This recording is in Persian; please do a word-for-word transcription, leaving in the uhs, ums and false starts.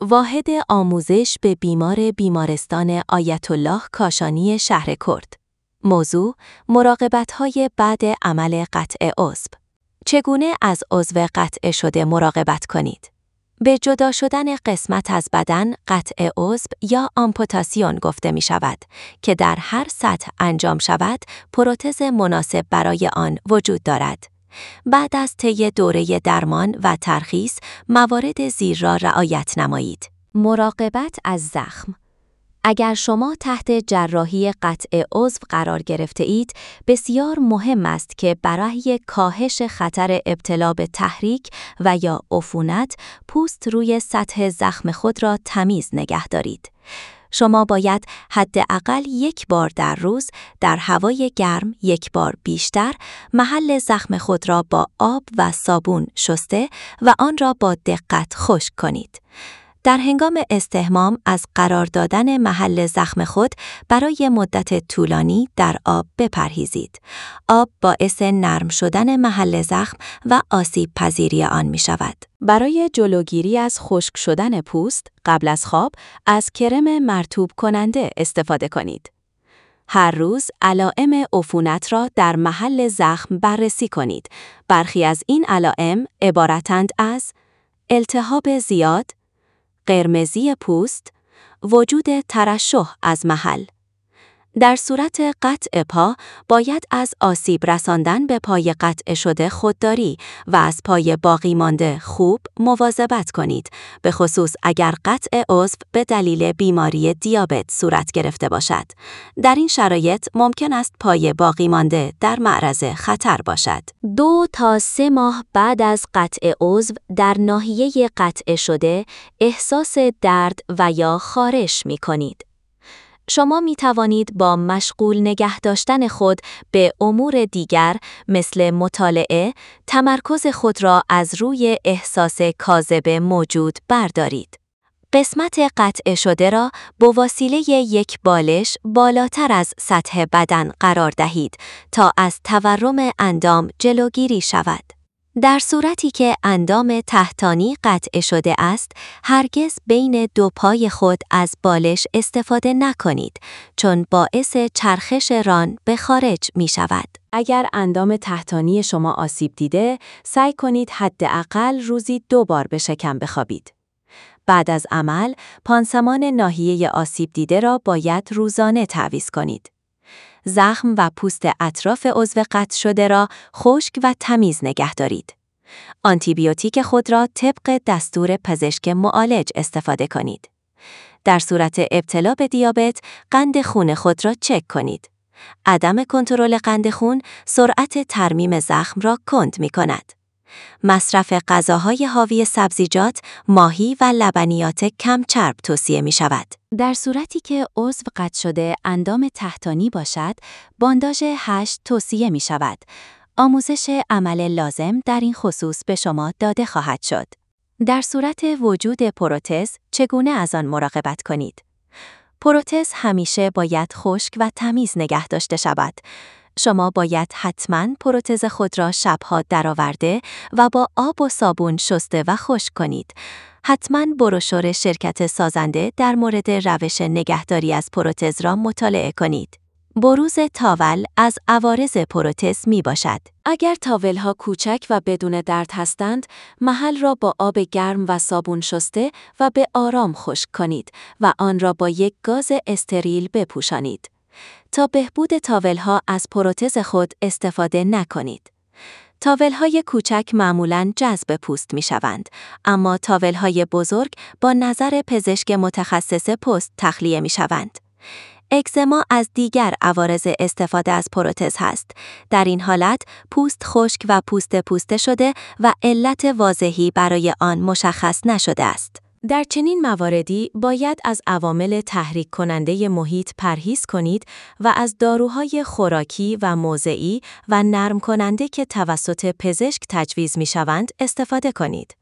واحد آموزش به بیمار بیمارستان آیت الله کاشانی شهر کرد. موضوع: مراقبت‌های بعد عمل قطع عضو. چگونه از عضو قطع شده مراقبت کنید؟ به جدا شدن قسمت از بدن قطع عضو یا آمپوتاسیون گفته می شود که در هر سطح انجام شود پروتز مناسب برای آن وجود دارد. بعد از طی دوره درمان و ترخیص موارد زیر را رعایت نمایید. مراقبت از زخم. اگر شما تحت جراحی قطع عضو قرار گرفته اید، بسیار مهم است که برای کاهش خطر ابتلا به تحریک و یا عفونت، پوست روی سطح زخم خود را تمیز نگه دارید. شما باید حداقل یک بار در روز در هوای گرم یک بار بیشتر محل زخم خود را با آب و صابون شسته و آن را با دقت خشک کنید. در هنگام استحمام از قرار دادن محل زخم خود برای مدت طولانی در آب بپرهیزید. آب باعث نرم شدن محل زخم و آسیب پذیری آن می شود. برای جلوگیری از خشک شدن پوست قبل از خواب از کرم مرطوب کننده استفاده کنید. هر روز علائم عفونت را در محل زخم بررسی کنید. برخی از این علائم عبارتند از التهاب زیاد، قرمزی پوست، وجود ترشح از محل. در صورت قطع پا باید از آسیب رساندن به پای قطع شده خودداری و از پای باقی مانده خوب مواظبت کنید، به خصوص اگر قطع عضو به دلیل بیماری دیابت صورت گرفته باشد. در این شرایط ممکن است پای باقی مانده در معرض خطر باشد. دو تا سه ماه بعد از قطع عضو در ناحیه قطع شده احساس درد و یا خارش می کنید. شما می توانید با مشغول نگه داشتن خود به امور دیگر مثل مطالعه، تمرکز خود را از روی احساس کاذب موجود بردارید. قسمت قطع شده را با وسیله یک بالش بالاتر از سطح بدن قرار دهید تا از تورم اندام جلوگیری شود. در صورتی که اندام تحتانی قطع شده است، هرگز بین دو پای خود از بالش استفاده نکنید، چون باعث چرخش ران به خارج می شود. اگر اندام تحتانی شما آسیب دیده، سعی کنید حداقل روزی دو بار به شکم بخوابید. بعد از عمل، پانسمان ناحیه آسیب دیده را باید روزانه تعویض کنید. زخم و پوست اطراف عضو قطع شده را خشک و تمیز نگه دارید. آنتیبیوتیک خود را طبق دستور پزشک معالج استفاده کنید. در صورت ابتلا به دیابت، قند خون خود را چک کنید. عدم کنترل قند خون سرعت ترمیم زخم را کند می کند. مصرف غذاهای حاوی سبزیجات، ماهی و لبنیات کم چرب توصیه می شود. در صورتی که عضو قطع شده اندام تحتانی باشد، بانداژ هشت توصیه می شود. آموزش عمل لازم در این خصوص به شما داده خواهد شد. در صورت وجود پروتز، چگونه از آن مراقبت کنید؟ پروتز همیشه باید خشک و تمیز نگه داشته شود. شما باید حتماً پروتز خود را شبها درآورده و با آب و صابون شسته و خشک کنید. حتماً بروشور شرکت سازنده در مورد روش نگهداری از پروتز را مطالعه کنید. بروز تاول از عوارض پروتز می باشد. اگر تاول‌ها کوچک و بدون درد هستند، محل را با آب گرم و صابون شسته و به آرام خشک کنید و آن را با یک گاز استریل بپوشانید. تا بهبود تاول‌ها از پروتز خود استفاده نکنید. تاول‌های کوچک معمولاً جذب پوست می‌شوند، اما تاول‌های بزرگ با نظر پزشک متخصص پوست تخلیه می‌شوند. اکزما از دیگر عوارض استفاده از پروتز هست. در این حالت پوست خشک و پوست پوسته شده و علت واضحی برای آن مشخص نشده است. در چنین مواردی باید از عوامل تحریک کننده محیط پرهیز کنید و از داروهای خوراکی و موضعی و نرم کننده که توسط پزشک تجویز می شوند استفاده کنید.